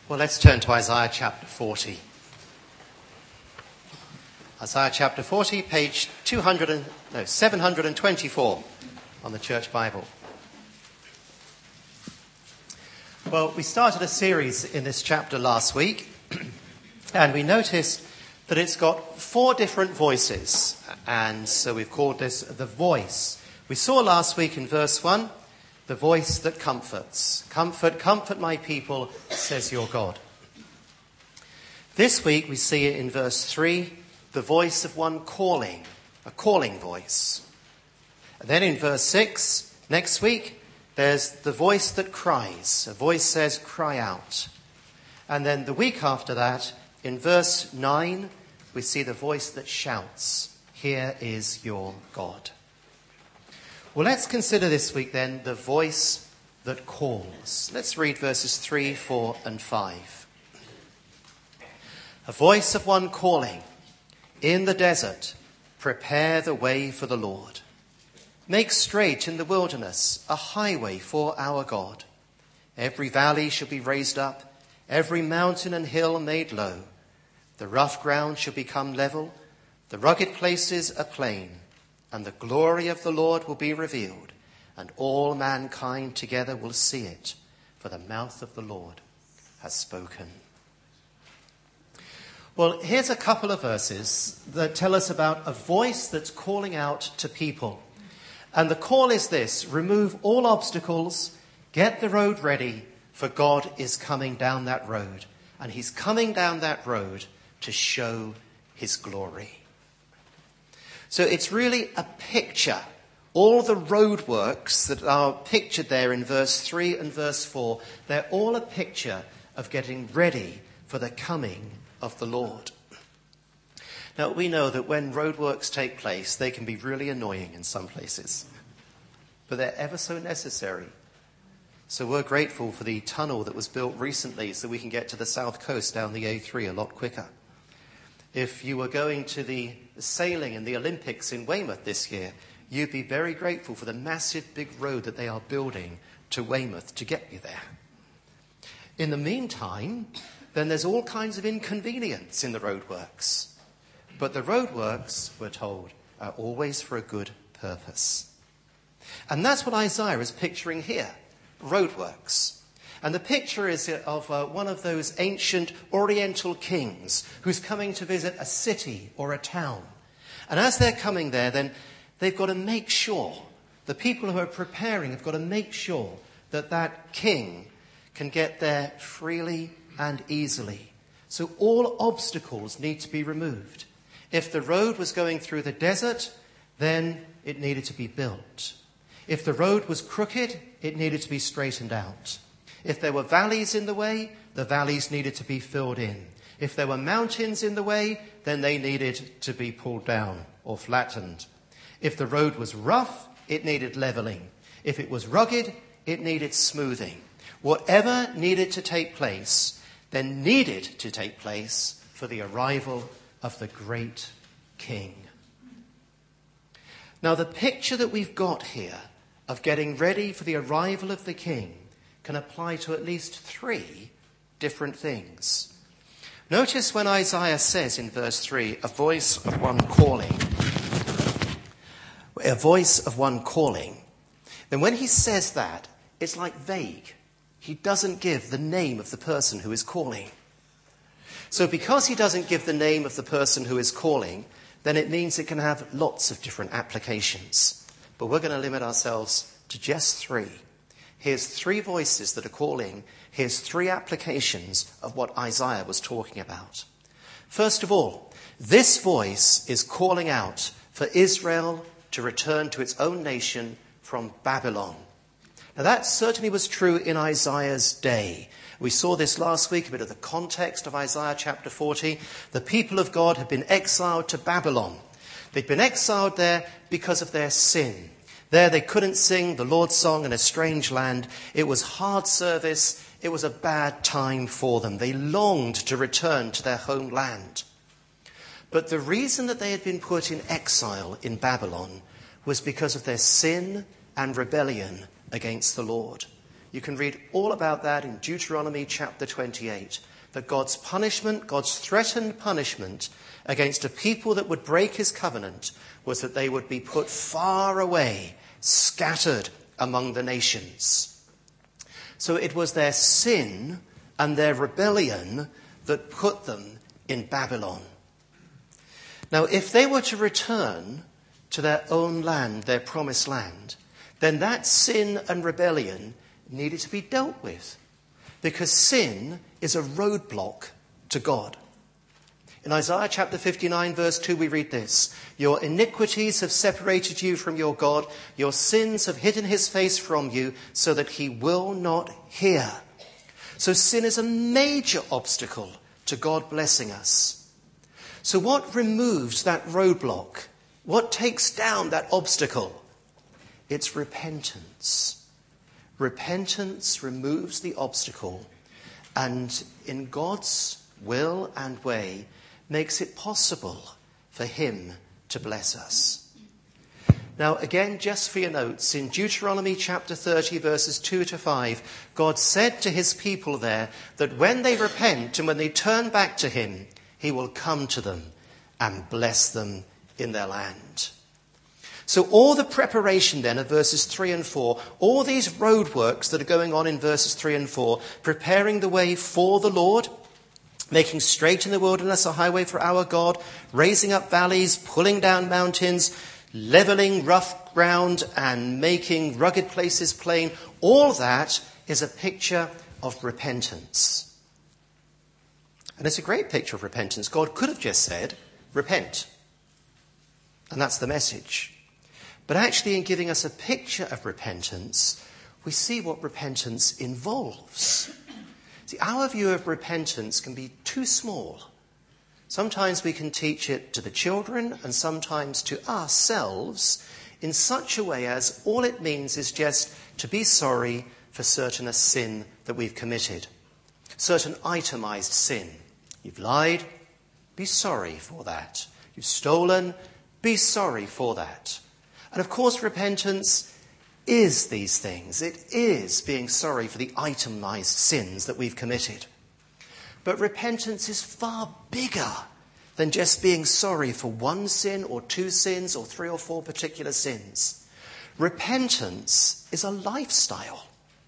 Well, let's turn to Isaiah chapter 40. Isaiah chapter 40, page 724 on the Church Bible. Well, we started a series in this chapter last week, and we noticed that it's got 4 different voices, and so we've called this the voice. We saw last week in verse 1, the voice that comforts. Comfort, comfort my people, says your God. This week we see it in verse 3, the voice of one calling, a calling voice. And then in verse 6, next week, there's the voice that cries. A voice says, cry out. And then the week after that, in verse 9, we see the voice that shouts, here is your God. Well, let's consider this week then the voice that calls. Let's read verses 3, 4 and 5. A voice of one calling, in the desert, prepare the way for the Lord. Make straight in the wilderness a highway for our God. Every valley shall be raised up, every mountain and hill made low. The rough ground shall become level, the rugged places a plain. And the glory of the Lord will be revealed, and all mankind together will see it, for the mouth of the Lord has spoken. Well, here's a couple of verses that tell us about a voice that's calling out to people. And the call is this: remove all obstacles, get the road ready, for God is coming down that road. And he's coming down that road to show his glory. So it's really a picture. All the roadworks that are pictured there in verse 3 and verse 4, they're all a picture of getting ready for the coming of the Lord. Now, we know that when roadworks take place, they can be really annoying in some places, but they're ever so necessary. So we're grateful for the tunnel that was built recently so we can get to the south coast down the A3 a lot quicker. If you were going to the sailing and the Olympics in Weymouth this year, you'd be very grateful for the massive big road that they are building to Weymouth to get you there. In the meantime, then there's all kinds of inconvenience in the roadworks. But the roadworks, we're told, are always for a good purpose. And that's what Isaiah is picturing here, roadworks. And the picture is of one of those ancient Oriental kings who's coming to visit a city or a town. And as they're coming there, then they've got to make sure, the people who are preparing have got to make sure that that king can get there freely and easily. So all obstacles need to be removed. If the road was going through the desert, then it needed to be built. If the road was crooked, it needed to be straightened out. If there were valleys in the way, the valleys needed to be filled in. If there were mountains in the way, then they needed to be pulled down or flattened. If the road was rough, it needed leveling. If it was rugged, it needed smoothing. Whatever needed to take place, then needed to take place for the arrival of the great king. Now, the picture that we've got here of getting ready for the arrival of the king can apply to at least 3 different things. Notice when Isaiah says in verse 3, a voice of one calling, then when he says that, it's like vague. He doesn't give the name of the person who is calling. So because he doesn't give the name of the person who is calling, then it means it can have lots of different applications. But we're going to limit ourselves to just 3. Here's 3 voices that are calling. Here's 3 applications of what Isaiah was talking about. First of all, this voice is calling out for Israel to return to its own nation from Babylon. Now that certainly was true in Isaiah's day. We saw this last week, a bit of the context of Isaiah chapter 40. The people of God had been exiled to Babylon. They'd been exiled there because of their sin. There they couldn't sing the Lord's song in a strange land. It was hard service. It was a bad time for them. They longed to return to their homeland. But the reason that they had been put in exile in Babylon was because of their sin and rebellion against the Lord. You can read all about that in Deuteronomy chapter 28. That God's punishment, God's threatened punishment against a people that would break his covenant was that they would be put far away, scattered among the nations. So it was their sin and their rebellion that put them in Babylon. Now, if they were to return to their own land, their promised land, then that sin and rebellion needed to be dealt with, because sin is a roadblock to God. In Isaiah chapter 59 verse 2 we read this: "Your iniquities have separated you from your God, your sins have hidden his face from you so that he will not hear." So sin is a major obstacle to God blessing us. So what removes that roadblock? What takes down that obstacle? It's repentance. Repentance removes the obstacle, and in God's will and way makes it possible for him to bless us. Now again, just for your notes, in Deuteronomy chapter 30 verses 2 to 5, God said to his people there that when they repent and when they turn back to him, he will come to them and bless them in their land. So all the preparation then of verses 3 and 4, all these roadworks that are going on in verses 3 and 4, preparing the way for the Lord, making straight in the wilderness a highway for our God, raising up valleys, pulling down mountains, leveling rough ground and making rugged places plain, all that is a picture of repentance. And it's a great picture of repentance. God could have just said, repent. And that's the message. But actually, in giving us a picture of repentance, we see what repentance involves. See, our view of repentance can be too small. Sometimes we can teach it to the children and sometimes to ourselves in such a way as all it means is just to be sorry for certain a sin that we've committed. Certain itemized sin. You've lied, be sorry for that. You've stolen, be sorry for that. And of course, repentance is these things. It is being sorry for the itemized sins that we've committed. But repentance is far bigger than just being sorry for one sin or two sins or three or four particular sins. Repentance is a lifestyle.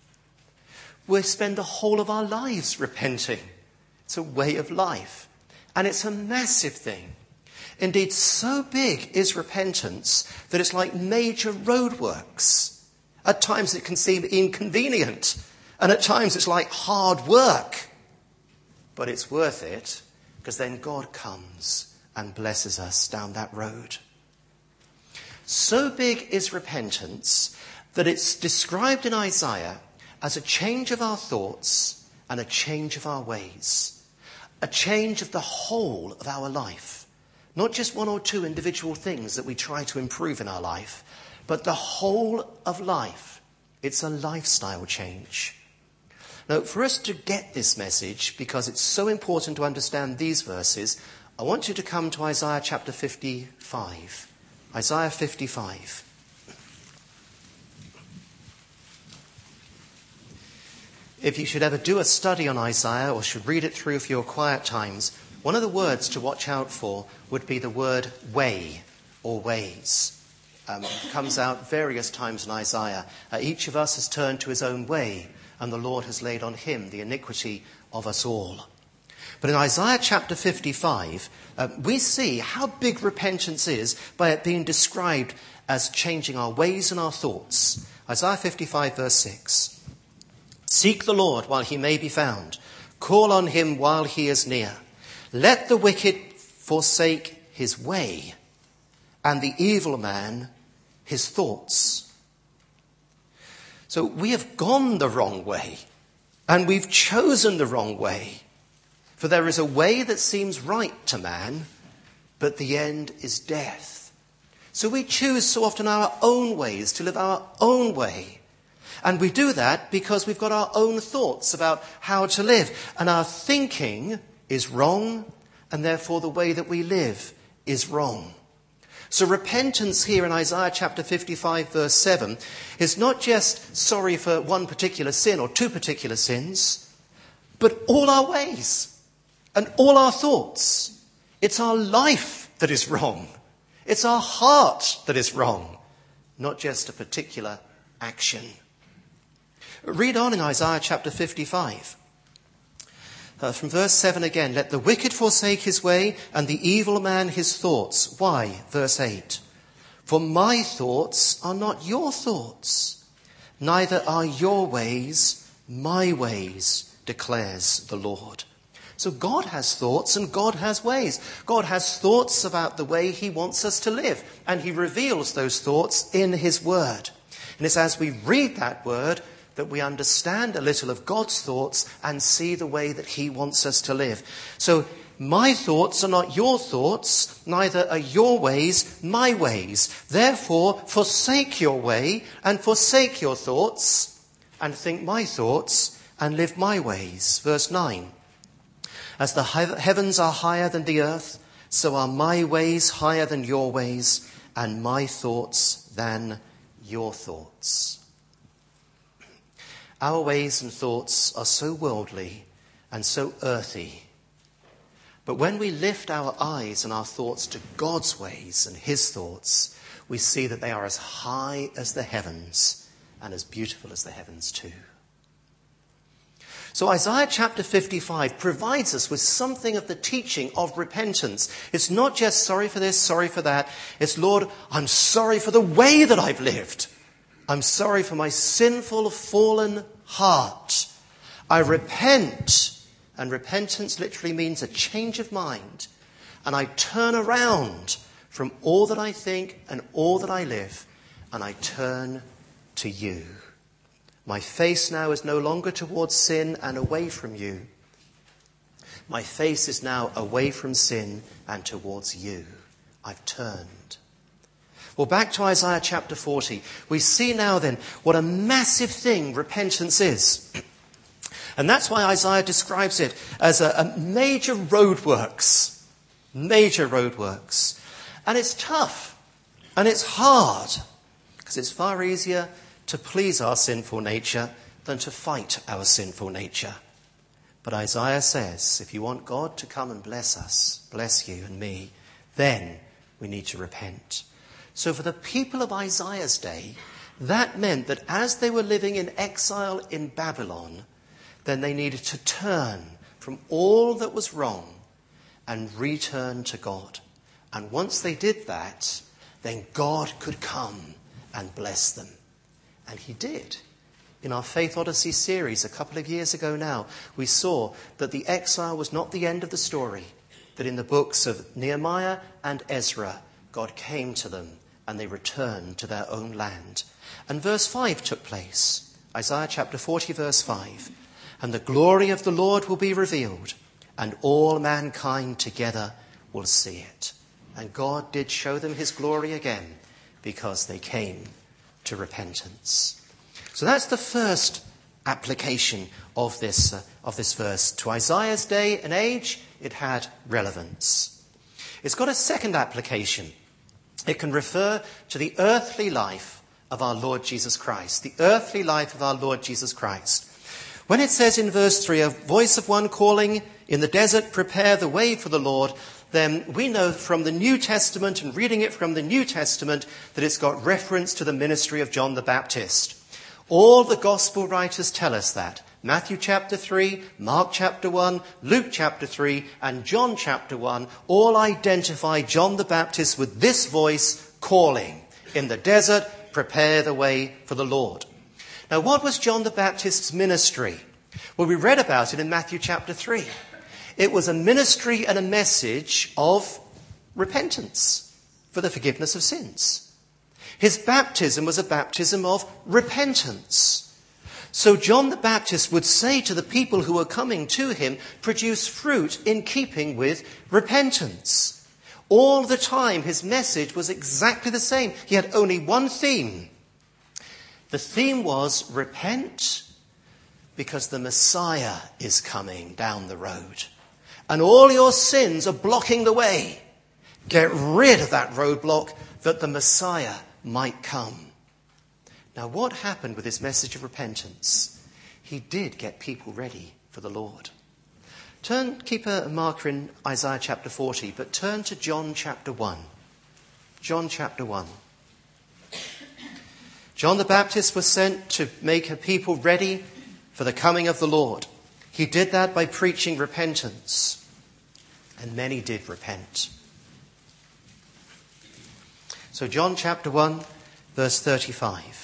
We spend the whole of our lives repenting. It's a way of life. And it's a massive thing. Indeed, so big is repentance that it's like major roadworks. At times it can seem inconvenient, and at times it's like hard work. But it's worth it, because then God comes and blesses us down that road. So big is repentance that it's described in Isaiah as a change of our thoughts and a change of our ways. A change of the whole of our life. Not just one or two individual things that we try to improve in our life, but the whole of life. It's a lifestyle change. Now, for us to get this message, because it's so important to understand these verses, I want you to come to Isaiah chapter 55. Isaiah 55. If you should ever do a study on Isaiah or should read it through for your quiet times, one of the words to watch out for would be the word way or ways. It comes out various times in Isaiah. Each of us has turned to his own way, and the Lord has laid on him the iniquity of us all. But in Isaiah chapter 55, we see how big repentance is by it being described as changing our ways and our thoughts. Isaiah 55 verse 6. Seek the Lord while he may be found. Call on him while he is near. Let the wicked forsake his way, and the evil man his thoughts. So we have gone the wrong way, and we've chosen the wrong way. For there is a way that seems right to man, but the end is death. So we choose so often our own ways, to live our own way. And we do that because we've got our own thoughts about how to live. And our thinking is wrong, and therefore the way that we live is wrong. So repentance here in Isaiah chapter 55 verse 7 is not just sorry for one particular sin or two particular sins, but all our ways and all our thoughts. It's our life that is wrong. It's our heart that is wrong, not just a particular action. Read on in Isaiah chapter 55. From verse 7 again, let the wicked forsake his way and the evil man his thoughts. Why? Verse 8. For my thoughts are not your thoughts, neither are your ways my ways, declares the Lord. So God has thoughts and God has ways. God has thoughts about the way he wants us to live, and he reveals those thoughts in his word. And it's as we read that word that we understand a little of God's thoughts and see the way that he wants us to live. So my thoughts are not your thoughts, neither are your ways my ways. Therefore, forsake your way and forsake your thoughts and think my thoughts and live my ways. Verse 9. As the heavens are higher than the earth, so are my ways higher than your ways and my thoughts than your thoughts. Our ways and thoughts are so worldly and so earthy. But when we lift our eyes and our thoughts to God's ways and his thoughts, we see that they are as high as the heavens and as beautiful as the heavens too. So Isaiah chapter 55 provides us with something of the teaching of repentance. It's not just sorry for this, sorry for that. It's, Lord, I'm sorry for the way that I've lived. I'm sorry for my sinful, fallen heart. I repent. And repentance literally means a change of mind. And I turn around from all that I think and all that I live. And I turn to you. My face now is no longer towards sin and away from you. My face is now away from sin and towards you. I've turned. Well, back to Isaiah chapter 40. We see now then what a massive thing repentance is. And that's why Isaiah describes it as a major roadworks. Major roadworks. And it's tough. And it's hard. Because it's far easier to please our sinful nature than to fight our sinful nature. But Isaiah says, if you want God to come and bless us, bless you and me, then we need to repent. So for the people of Isaiah's day, that meant that as they were living in exile in Babylon, then they needed to turn from all that was wrong and return to God. And once they did that, then God could come and bless them. And he did. In our Faith Odyssey series a couple of years ago now, we saw that the exile was not the end of the story, that in the books of Nehemiah and Ezra, God came to them and they returned to their own land. And verse 5 took place. Isaiah chapter 40 verse 5. And the glory of the Lord will be revealed, and all mankind together will see it. And God did show them his glory again, because they came to repentance. So that's the first application of this verse. To Isaiah's day and age, it had relevance. It's got a second application. It can refer to the earthly life of our Lord Jesus Christ. The earthly life of our Lord Jesus Christ. When it says in verse 3, a voice of one calling in the desert, prepare the way for the Lord, then we know from the New Testament and reading it from the New Testament that it's got reference to the ministry of John the Baptist. All the gospel writers tell us that. Matthew chapter 3, Mark chapter 1, Luke chapter 3, and John chapter 1 all identify John the Baptist with this voice calling, in the desert, prepare the way for the Lord. Now, what was John the Baptist's ministry? Well, we read about it in Matthew chapter 3. It was a ministry and a message of repentance for the forgiveness of sins. His baptism was a baptism of repentance. So John the Baptist would say to the people who were coming to him, produce fruit in keeping with repentance. All the time his message was exactly the same. He had only one theme. The theme was repent because the Messiah is coming down the road. And all your sins are blocking the way. Get rid of that roadblock that the Messiah might come. Now, what happened with this message of repentance? He did get people ready for the Lord. Keep a marker in Isaiah chapter 40, but turn to John chapter 1. John chapter 1. John the Baptist was sent to make a people ready for the coming of the Lord. He did that by preaching repentance, and many did repent. So John chapter 1, verse 35.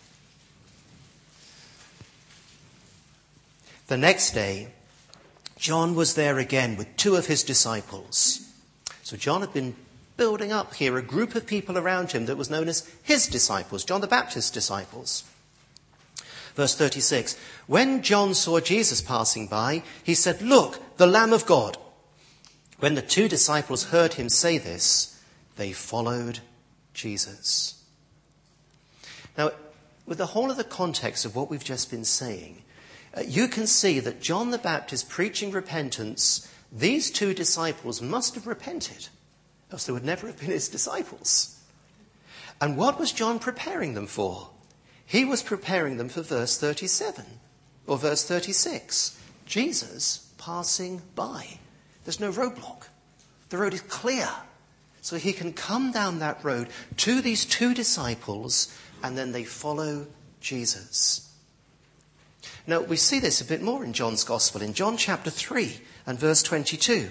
The next day, John was there again with two of his disciples. So John had been building up here a group of people around him that was known as his disciples, John the Baptist's disciples. Verse 36, when John saw Jesus passing by, he said, "Look, the Lamb of God." When the two disciples heard him say this, they followed Jesus. Now, with the whole of the context of what we've just been saying, you can see that John the Baptist preaching repentance, these two disciples must have repented, else they would never have been his disciples. And what was John preparing them for? He was preparing them for verse 37 or verse 36. Jesus passing by. There's no roadblock. The road is clear. So he can come down that road to these two disciples, and then they follow Jesus. Now, we see this a bit more in John's Gospel, in John chapter 3 and verse 22.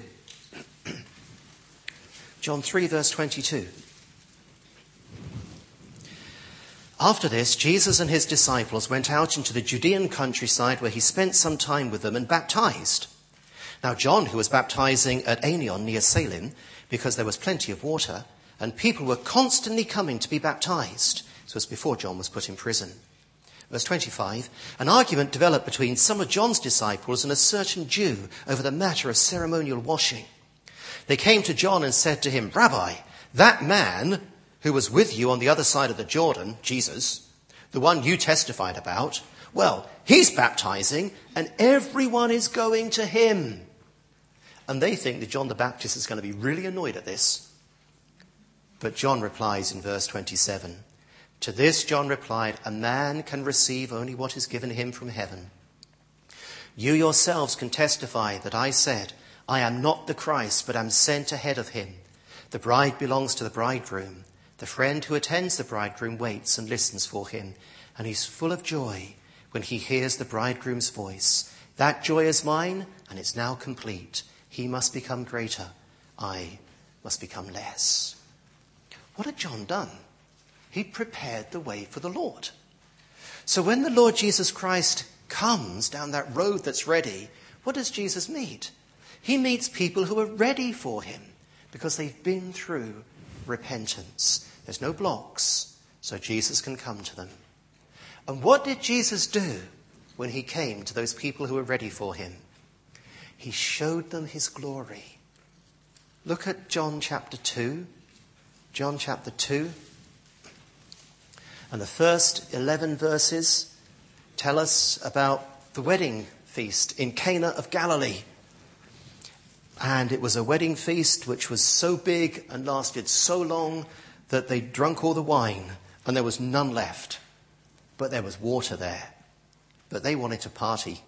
John 3, verse 22. After this, Jesus and his disciples went out into the Judean countryside, where he spent some time with them and baptized. Now, John, who was baptizing at Aenon near Salim, because there was plenty of water, and people were constantly coming to be baptized. So it was before John was put in prison. Verse 25, an argument developed between some of John's disciples and a certain Jew over the matter of ceremonial washing. They came to John and said to him, "Rabbi, that man who was with you on the other side of the Jordan, Jesus, the one you testified about, well, he's baptizing and everyone is going to him." And they think that John the Baptist is going to be really annoyed at this. But John replies in verse 27, to this John replied, "A man can receive only what is given him from heaven. You yourselves can testify that I said, I am not the Christ, but am sent ahead of him. The bride belongs to the bridegroom. The friend who attends the bridegroom waits and listens for him, and he's full of joy when he hears the bridegroom's voice. That joy is mine, and it's now complete. He must become greater. I must become less." What had John done? He'd prepared the way for the Lord. So when the Lord Jesus Christ comes down that road that's ready, what does Jesus meet? He meets people who are ready for him because they've been through repentance. There's no blocks, so Jesus can come to them. And what did Jesus do when he came to those people who were ready for him? He showed them his glory. Look at John chapter 2. John chapter 2. And the first 11 verses tell us about the wedding feast in Cana of Galilee. And it was a wedding feast which was so big and lasted so long that they drunk all the wine and there was none left. But there was water there. But they wanted to party.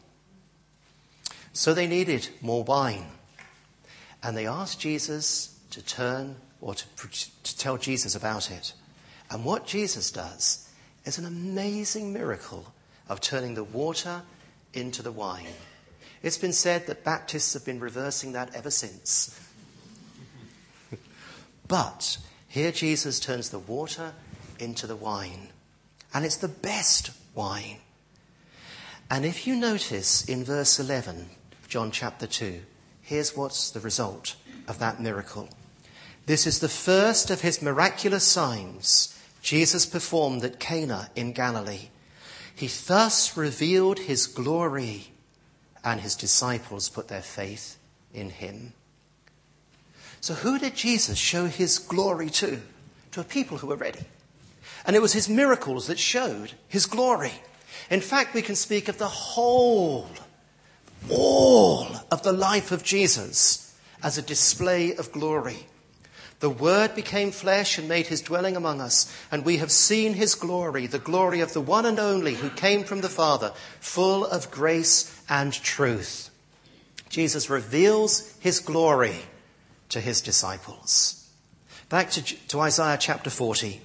So they needed more wine. And they asked Jesus to turn or to tell Jesus about it. And what Jesus does is an amazing miracle of turning the water into the wine. It's been said that Baptists have been reversing that ever since. But here Jesus turns the water into the wine. And it's the best wine. And if you notice in verse 11 of John chapter 2, here's what's the result of that miracle. This is the first of his miraculous signs Jesus performed at Cana in Galilee. He thus revealed his glory, and his disciples put their faith in him. So who did Jesus show his glory to? To a people who were ready. And it was his miracles that showed his glory. In fact, we can speak of the all of the life of Jesus as a display of glory. The Word became flesh and made his dwelling among us, and we have seen his glory, the glory of the one and only who came from the Father, full of grace and truth. Jesus reveals his glory to his disciples. Back to Isaiah chapter 40.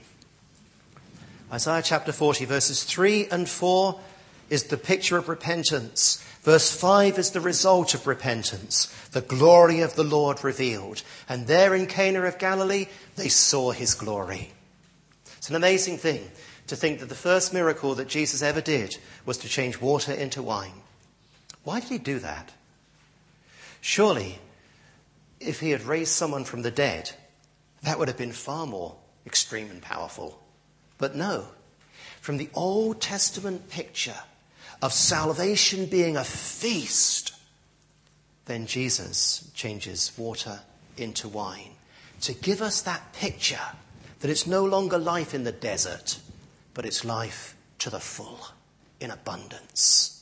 Isaiah chapter 40, verses 3 and 4 is the picture of repentance. Verse 5 is the result of repentance, the glory of the Lord revealed. And there in Cana of Galilee, they saw his glory. It's an amazing thing to think that the first miracle that Jesus ever did was to change water into wine. Why did he do that? Surely, if he had raised someone from the dead, that would have been far more extreme and powerful. But no, from the Old Testament picture of salvation being a feast, then Jesus changes water into wine to give us that picture that it's no longer life in the desert, but it's life to the full, in abundance.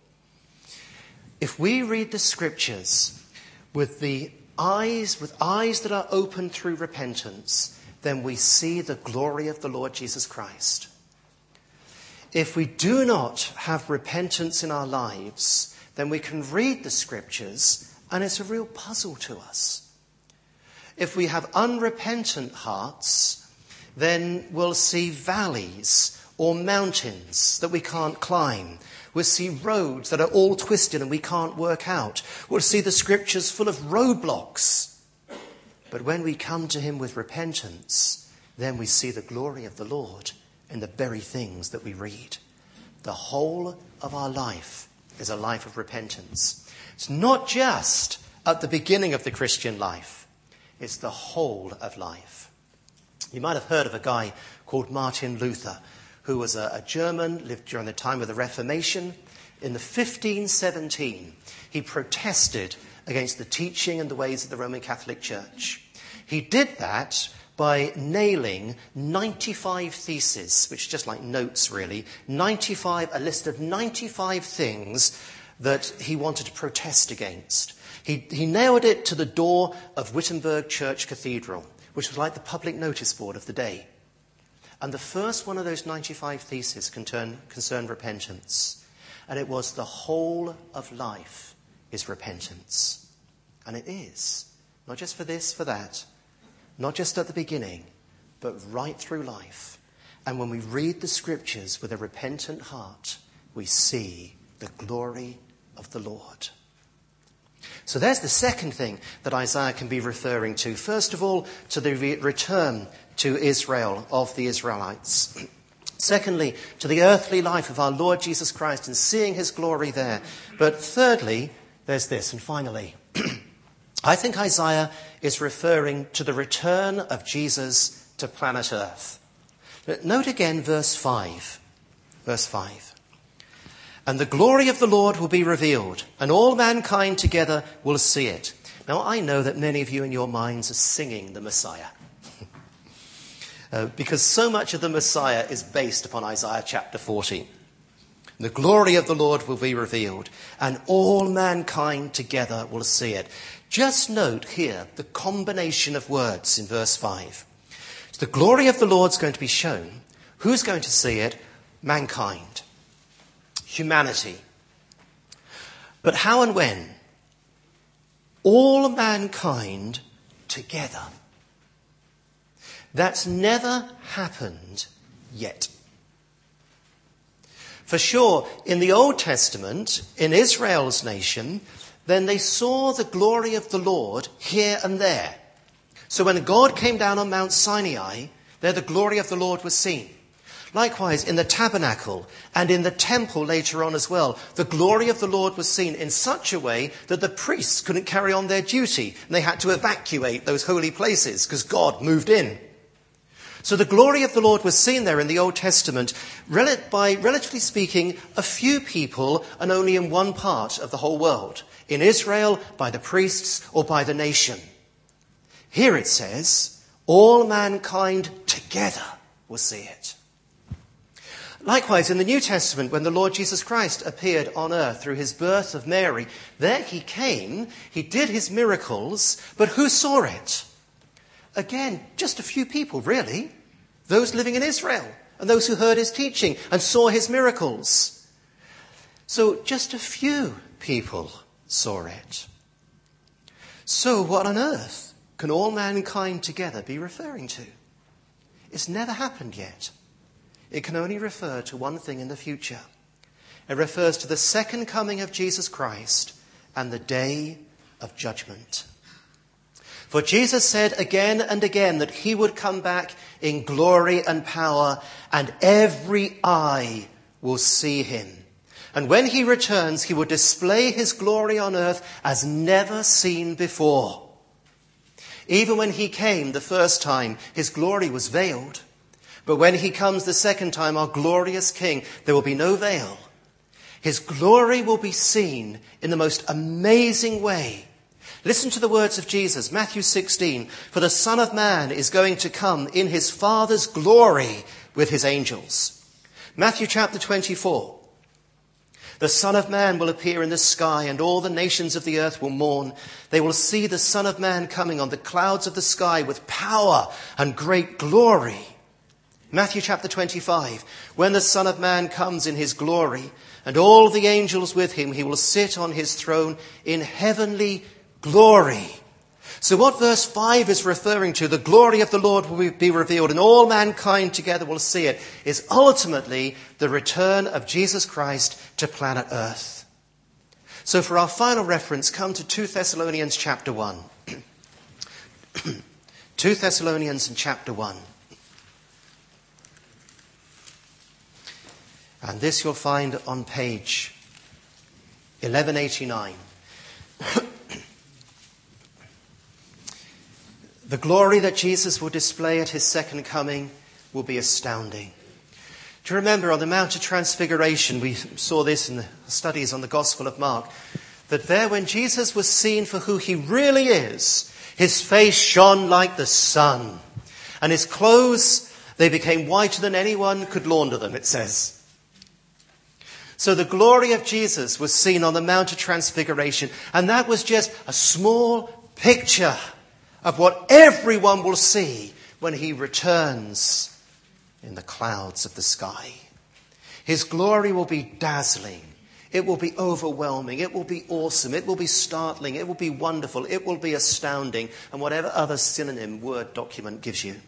If we read the scriptures with eyes that are open through repentance, then we see the glory of the Lord Jesus Christ. If we do not have repentance in our lives, then we can read the scriptures and it's a real puzzle to us. If we have unrepentant hearts, then we'll see valleys or mountains that we can't climb. We'll see roads that are all twisted and we can't work out. We'll see the scriptures full of roadblocks. But when we come to him with repentance, then we see the glory of the Lord in the very things that we read. The whole of our life is a life of repentance. It's not just at the beginning of the Christian life. It's the whole of life. You might have heard of a guy called Martin Luther, who was a German, lived during the time of the Reformation. In the 1517, he protested against the teaching and the ways of the Roman Catholic Church. He did that by nailing 95 theses, which is just like notes really, a list of 95 things that he wanted to protest against. He nailed it to the door of Wittenberg Church Cathedral, which was like the public notice board of the day. And the first one of those 95 theses concerned repentance. And it was the whole of life is repentance. And it is. Not just for this, for that. Not just at the beginning, but right through life. And when we read the scriptures with a repentant heart, we see the glory of the Lord. So there's the second thing that Isaiah can be referring to. First of all, to the return to Israel of the Israelites. Secondly, to the earthly life of our Lord Jesus Christ and seeing his glory there. But thirdly, there's this. And finally, I think Isaiah is referring to the return of Jesus to planet Earth. But note again verse 5. Verse 5. And the glory of the Lord will be revealed, and all mankind together will see it. Now, I know that many of you in your minds are singing the Messiah. Because so much of the Messiah is based upon Isaiah chapter 40. The glory of the Lord will be revealed, and all mankind together will see it. Just note here the combination of words in verse 5. So the glory of the Lord's going to be shown. Who's going to see it? Mankind. Humanity. But how and when? All mankind together. That's never happened yet. For sure, in the Old Testament, in Israel's nation, then they saw the glory of the Lord here and there. So when God came down on Mount Sinai, there the glory of the Lord was seen. Likewise, in the tabernacle and in the temple later on as well, the glory of the Lord was seen in such a way that the priests couldn't carry on their duty and they had to evacuate those holy places because God moved in. So the glory of the Lord was seen there in the Old Testament by, relatively speaking, a few people and only in one part of the whole world. In Israel, by the priests or by the nation. Here it says, all mankind together will see it. Likewise, in the New Testament, when the Lord Jesus Christ appeared on earth through his birth of Mary, there he came, he did his miracles, but who saw it? Again, just a few people, really. Those living in Israel and those who heard his teaching and saw his miracles. So just a few people saw it. So what on earth can all mankind together be referring to? It's never happened yet. It can only refer to one thing in the future. It refers to the second coming of Jesus Christ and the day of judgment. For Jesus said again and again that he would come back in glory and power, and every eye will see him. And when he returns, he will display his glory on earth as never seen before. Even when he came the first time, his glory was veiled. But when he comes the second time, our glorious King, there will be no veil. His glory will be seen in the most amazing way. Listen to the words of Jesus, Matthew 16. For the Son of Man is going to come in his Father's glory with his angels. Matthew chapter 24. The Son of Man will appear in the sky, and all the nations of the earth will mourn. They will see the Son of Man coming on the clouds of the sky with power and great glory. Matthew chapter 25. When the Son of Man comes in his glory, and all the angels with him, he will sit on his throne in heavenly glory. So what verse 5 is referring to, the glory of the Lord will be revealed and all mankind together will see it, is ultimately the return of Jesus Christ to planet Earth. So for our final reference, come to 2 Thessalonians chapter 1. 2 Thessalonians and chapter 1. And this you'll find on page 1189. The glory that Jesus will display at his second coming will be astounding. Do you remember on the Mount of Transfiguration, we saw this in the studies on the Gospel of Mark, that there when Jesus was seen for who he really is, his face shone like the sun, and his clothes, they became whiter than anyone could launder them, it says. So the glory of Jesus was seen on the Mount of Transfiguration, and that was just a small picture of what everyone will see when he returns in the clouds of the sky. His glory will be dazzling. It will be overwhelming. It will be awesome. It will be startling. It will be wonderful. It will be astounding. And whatever other synonym Word document gives you.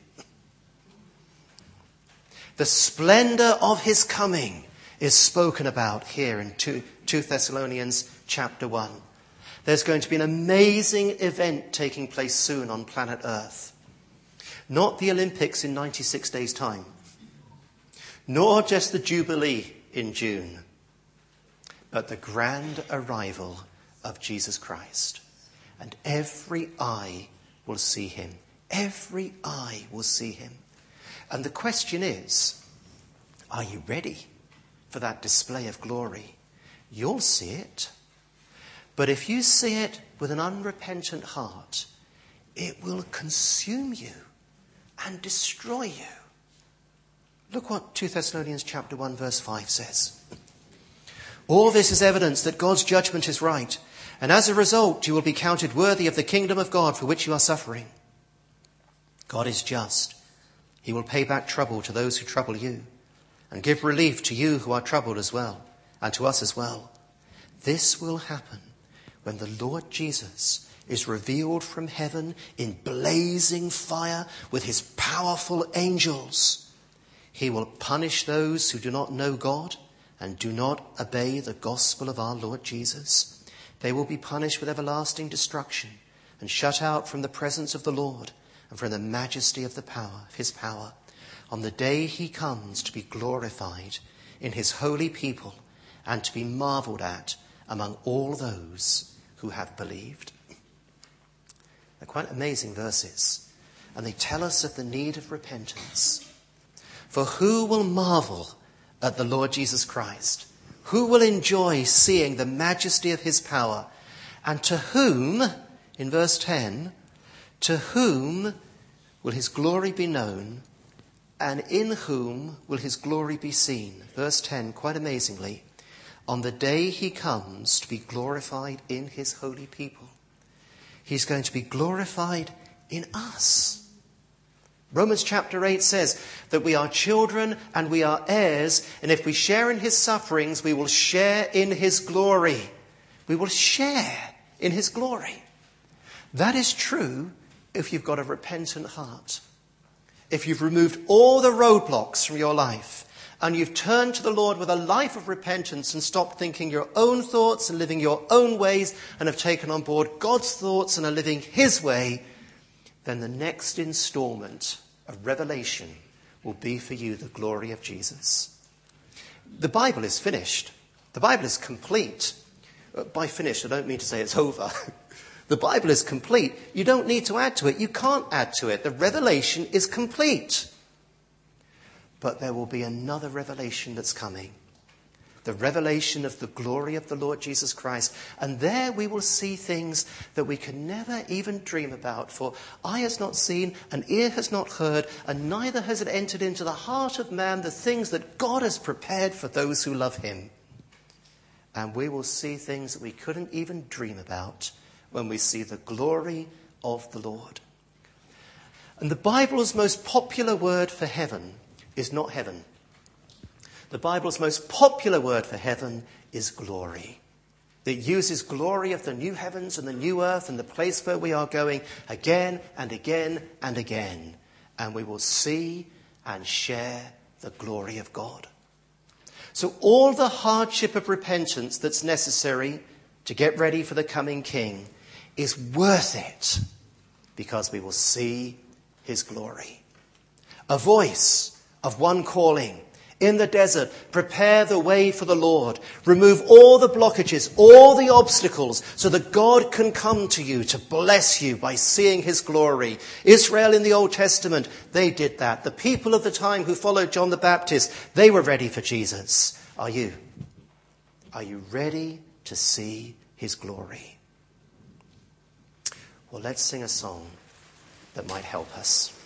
The splendor of his coming is spoken about here in 2 Thessalonians chapter 1. There's going to be an amazing event taking place soon on planet Earth. Not the Olympics in 96 days' time. Nor just the Jubilee in June. But the grand arrival of Jesus Christ. And every eye will see him. Every eye will see him. And the question is, are you ready for that display of glory? You'll see it. But if you see it with an unrepentant heart, it will consume you and destroy you. Look what 2 Thessalonians chapter 1 verse 5 says. All this is evidence that God's judgment is right, and as a result you will be counted worthy of the kingdom of God for which you are suffering. God is just. He will pay back trouble to those who trouble you, and give relief to you who are troubled as well, and to us as well. This will happen when the Lord Jesus is revealed from heaven in blazing fire with his powerful angels. He will punish those who do not know God and do not obey the gospel of our Lord Jesus. They will be punished with everlasting destruction and shut out from the presence of the Lord and from the majesty of his power on the day he comes to be glorified in his holy people and to be marveled at among all those who have believed. They're quite amazing verses, and they tell us of the need of repentance. For who will marvel at the Lord Jesus Christ? Who will enjoy seeing the majesty of his power? And to whom, in verse 10, to whom will his glory be known, and in whom will his glory be seen? Verse 10, quite amazingly, on the day he comes to be glorified in his holy people. He's going to be glorified in us. Romans chapter 8 says that we are children and we are heirs, and if we share in his sufferings, we will share in his glory. We will share in his glory. That is true if you've got a repentant heart. If you've removed all the roadblocks from your life and you've turned to the Lord with a life of repentance and stopped thinking your own thoughts and living your own ways and have taken on board God's thoughts and are living his way, then the next installment of Revelation will be for you the glory of Jesus. The Bible is finished. The Bible is complete. By finished, I don't mean to say it's over. The Bible is complete. You don't need to add to it. You can't add to it. The revelation is complete. But there will be another revelation that's coming. The revelation of the glory of the Lord Jesus Christ. And there we will see things that we can never even dream about. For eye has not seen, and ear has not heard, and neither has it entered into the heart of man the things that God has prepared for those who love him. And we will see things that we couldn't even dream about when we see the glory of the Lord. And the Bible's most popular word for heaven is not heaven. The Bible's most popular word for heaven is glory. It uses glory of the new heavens and the new earth and the place where we are going again and again and again. And we will see and share the glory of God. So all the hardship of repentance that's necessary to get ready for the coming King is worth it because we will see his glory. A voice of one calling in the desert, prepare the way for the Lord. Remove all the blockages, all the obstacles, so that God can come to you to bless you by seeing his glory. Israel in the Old Testament, they did that. The people of the time who followed John the Baptist, they were ready for Jesus. Are you? Are you ready to see his glory? Well, let's sing a song that might help us.